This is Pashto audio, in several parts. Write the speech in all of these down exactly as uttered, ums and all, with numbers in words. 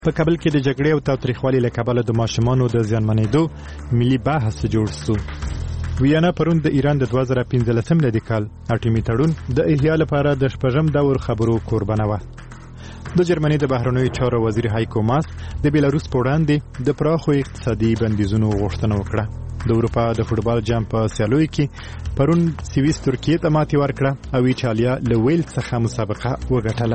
په کابل کې د جګړې او تاوتریخوالي له کبله د ماشومانو د زیانمنېدو ملي بحث جوړ شو. ویانا پرون د ایران د دوه زره پنځلسم لدی کال اټومي تړون د احیا لپاره د شپږم دور خبرو قربانه و. د جرمني د بهرنیو چارو وزیر هایکو ماس د بیلاروس په وړاندې د پراخو اقتصادي بندیزونو غوښتنه وکړه. د اروپا د فوټبال جام په سیالیو کې پرون سویس ترکیې ته ماتې ورکړه او ایټالیا له ویل څخه مسابقه وګټله.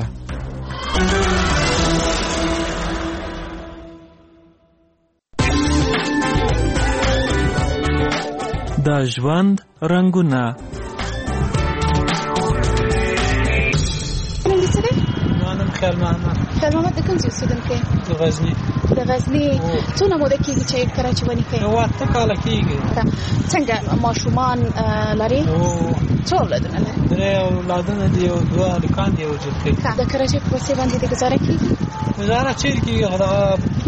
د ژوند رنګونه مانم خیال محمد خیال محمد د کوم ځای اوسېدونکی؟ د غزني. د غزني څونه موده کېږي چې کراچي ونې کوي؟ یو اته کاله کېږي. څنګه ماشومان لري؟ څو اولادونه لري؟ درې اولادونه دي، یو دوه هلکان دي، یو جلکۍ. د کراچۍ په کوڅې باندې د ګزاره کېږي؟ ګزاره چېرې کېږي؟ هغه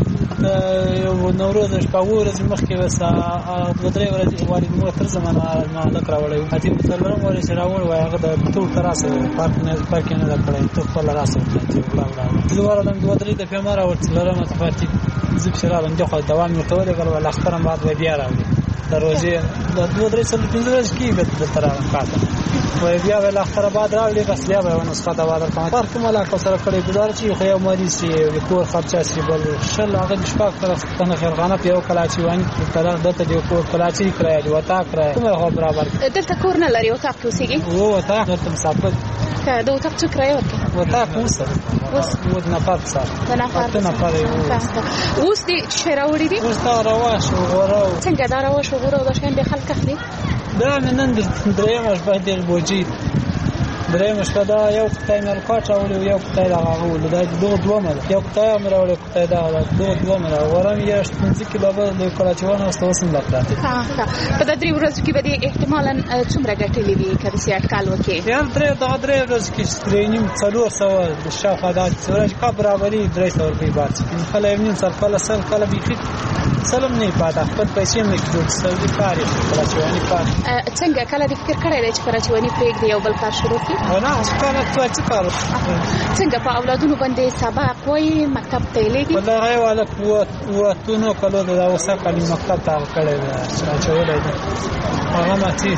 یو نوروز شپه اووه ورځې مخکې بس دوه درې ورځې والد مور تر زمانه هلک راوړی و. اتې څلورم ورځ چې راوړی وای هغه د ټول ته راسه پارک نه پارک یې نه ده کړی، ته خپله راسه چې وړه وړه زه ورغلم دوه درې دفعې ما راوړ څلورمه ته پاتې زه پسې راغلم دې خوا دوام مې ورته ولېږل ویل اخترم بعد به بیا راوړي د روژې دوه درې څلور پنځه ورځې کېږي دلته راغلم کاته وایي بیا ویل اختره بعد راوړي بس بیا به یوه نسخه دوا درکړم. پارک کوم علاقه ورسره کړی ګزاره چې خو یو مریض چې د کور خرچه شي بل شل هغه د شپږ تنه خیرخانه په یو کلاچي واني دلته د یو کور کلاچي کرایه د وطاق کرایه کومه خو برابر. دلته کور نه لري؟ وطاق کې اوسېږي؟ هو وطاق دلته مسافر. د وطاق څو کرایه ورکوي؟ وطاق اوس اوس د نفر سره د نفر نفر اوس دې چې راوړي دي؟ اوس دا رواش وغوره. څنګه دا رواش وغوره دا شیان به خلک اخلي؟ دا مې نن درېیمه شپه ډېر بوجي درېیمه شپه دا یو قطعه مې الکاټ راوړی و یو قطعه دغه هغه ولو دا دغه دومه ده یو قطعه مې راوړی قطعه دغه ده دغه دومه ده غوره مې یې پنځه کیلو به د کراچیوان اوس اوس هم پراته. په دا درې ورځو کې به دې احتمالا څومره ګټلې وي که داسې اټکل وکړې؟ یار درې دغه درې ورځو کې درې نیم څلور سوه د شاوخوا دا ورځ کا برابري درې سوه روپۍ باد کله یو نیم سل کله سل کله بیخي سلم نه پاته خپل پیسې مې جوړ سوي کار یې کراچیواني کار. څنګه کله دې فکر کړی دی چې کراچیواني پرېږدي یو بل کار شروع کړي؟ نه کله څه کار. څنګه په اولادونو باندې سبق وایي مکتب ته یې لېږي؟ والله هغه هلک اووه اتونو کلو د اوسه کلي مکتب ته هغه کړی دی اچولی دی هغه ماتي.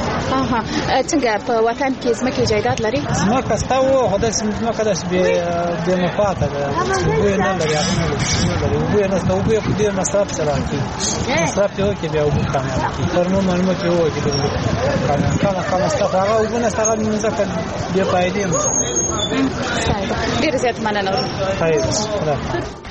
څنګه په وطن کې ځمکې جایداد لري؟ ځمکه شته وو خو داسې ځمکه داسې بې مفاته ده اوبه یې نه لري هغه نه لري اوبه یې نشته اوبه یې په ډېر مصرف سره کوي مصرف یې وکړي بیا اوبه کامیابه کړي ترمو مرمو کې وکړي کمه کمه مصرف هغه اوبه نشته هغه ځمکه بې فایدې ډېر زیات مننه. خیر